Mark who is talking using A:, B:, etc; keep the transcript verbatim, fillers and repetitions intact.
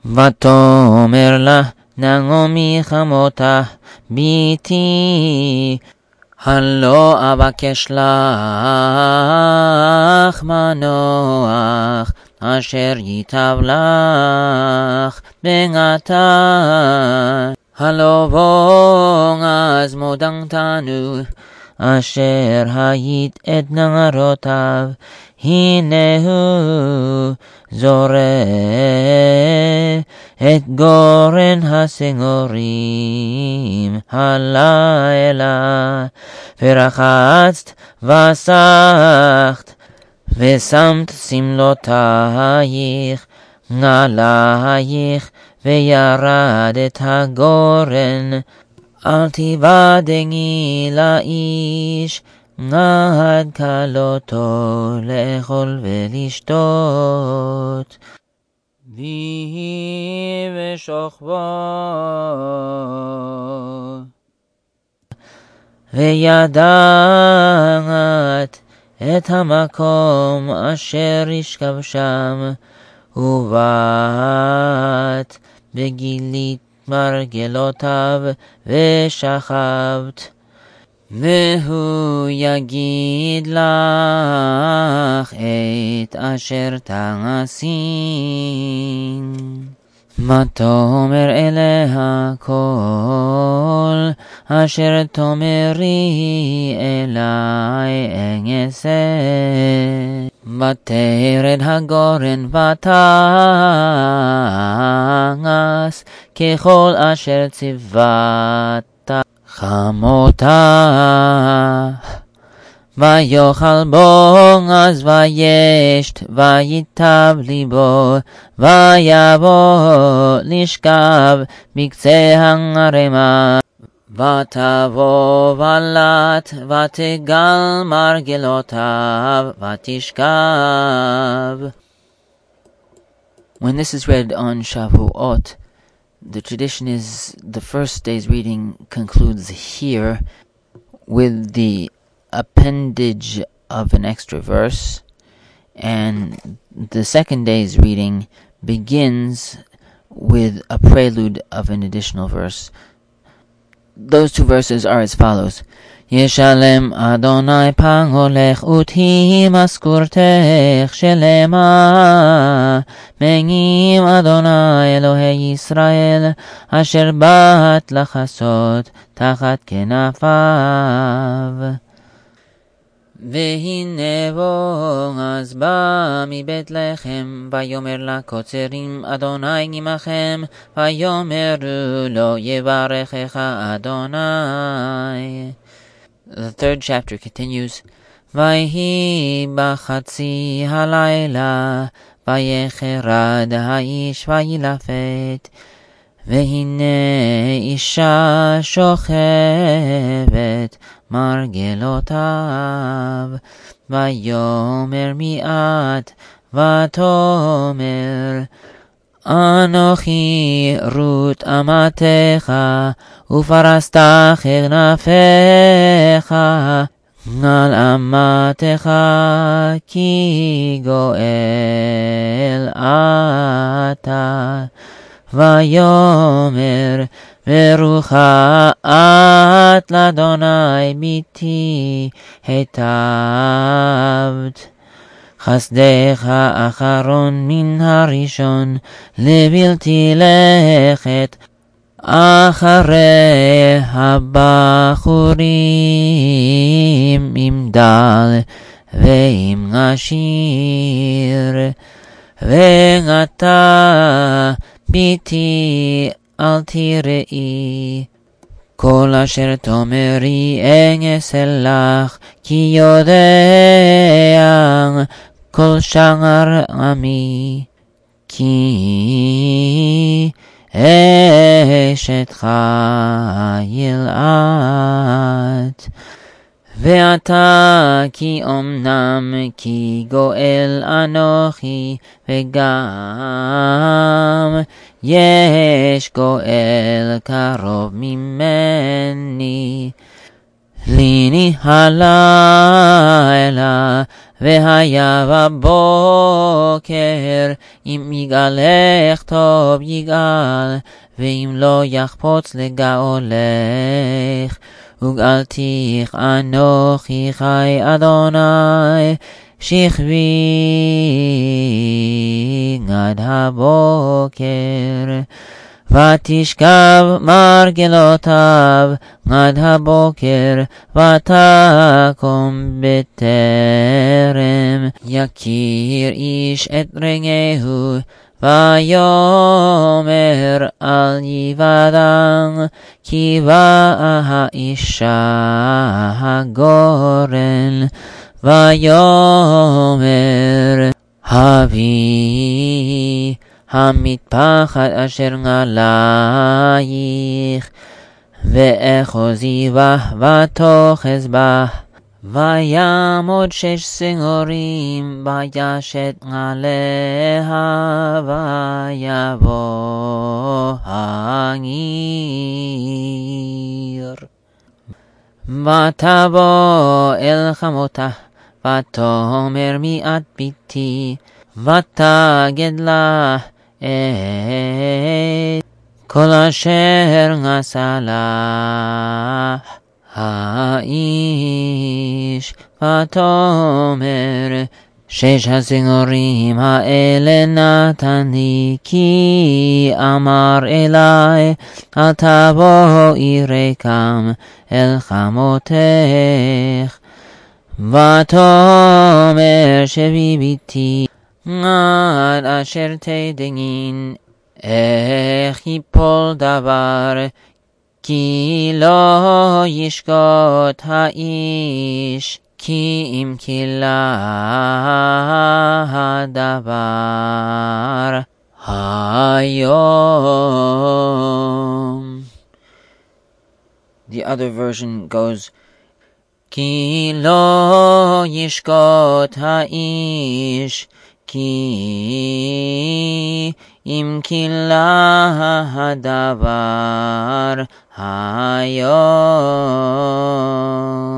A: ותאמר לה נעמי חמותה ביתי, הלא אבקש לך מנוח, אשר ייטב לך בנעתה. הלא בוא אז מודעתנו, אשר היית את נערותיו, הנה הוא זורע את גורן הסנגורים הלילה, ורחצת וסחת ושמת שמלותייך נעלייך, וירדת הגורן. אל תיבדני לאיש עד כלותו לאכול ולשתות, ויהי בשוכבו וידעת את המקום אשר ישכב שם, ובאת בגילית מרגלותיו ושכבת, והוא יגיד לך את אשר תעשי. ותאמר אליה כל אשר תאמרי אלי אעשה. ותרד הגורן ותעש ככל אשר ציוותה חמותה. ויאכל בועז וישת ויטב ליבו, ויבוא לשכב בקצה הערמה. ותבוא ולט ותגל מרגלותיו ותשכב. When this is read on Shavuot, the tradition is the first day's reading concludes here with the appendage of an extra verse, and the second day's reading begins with a prelude of an additional verse. Those two verses are as follows: Yeshalem Adonai pangolech uti maskurtech shelema, Me'im Adonai Elohei Yisrael asher bat lachasot tachat kenafav. והנה בועז בא מבית לחם, ויאמר לקוצרים אדוני עמכם, ויאמרו לו יברכך אדוני. The third chapter continues, ויהי בחצי הלילה, ויחרד האיש וילפת, והנה אישה שוכבת מרגלותיו, ויאמר מיעט ותאמר אנוכי רות אמתך, ופרסת כנפיך על אמתך, כי גואל אתה. ויאמר ברוכה את לאדוני ביתי היטבת, חסדך אחרון מן הראשון, לבלתי לכת אחרי הבחורים עם דל ועם עשיר. ועתה ביתי אל תראי, כל אשר תאמרי אעשה לך, כי יודע כל שאר עמי, כי אשת חיל את. ועתה כי אמנם כי גואל אנוכי, וגם יש גואל קרוב ממני. ליני הלילה והיה בבוקר, אם יגאלך טוב יגאל, ואם לא יחפוץ לגאולך. וגאלתיך אנוכי חי אדוני, שכבי עד הבוקר. ותשכב מרגלותיו עד הבוקר, ותקום בטרם יכיר איש את רגעהו, ויאמר אל יוודע, כי באה האישה הגורן. ויאמר הביא המטפחת אשר עלייך, ואחוזי בה ותאחז בה. ויעמוד שש שעורים בישת עליה, ויבוא העיר. ותבוא אל חמותה, ותאמר מי את ביתי, ותגד לה את כל אשר עשה לך האיש. ותאמר שש השעורים האלה נתן לי, כי אמר אלי אל תבואי ריקם אל חמותך. ותאמר שבי ביתי עד אשר תדעין איך יפול דבר, כי לא ישקוט האיש, כי אם כלה הדבר היום. The other version goes, כי לא ישקוט האיש, כי אם כלה הדבר היום.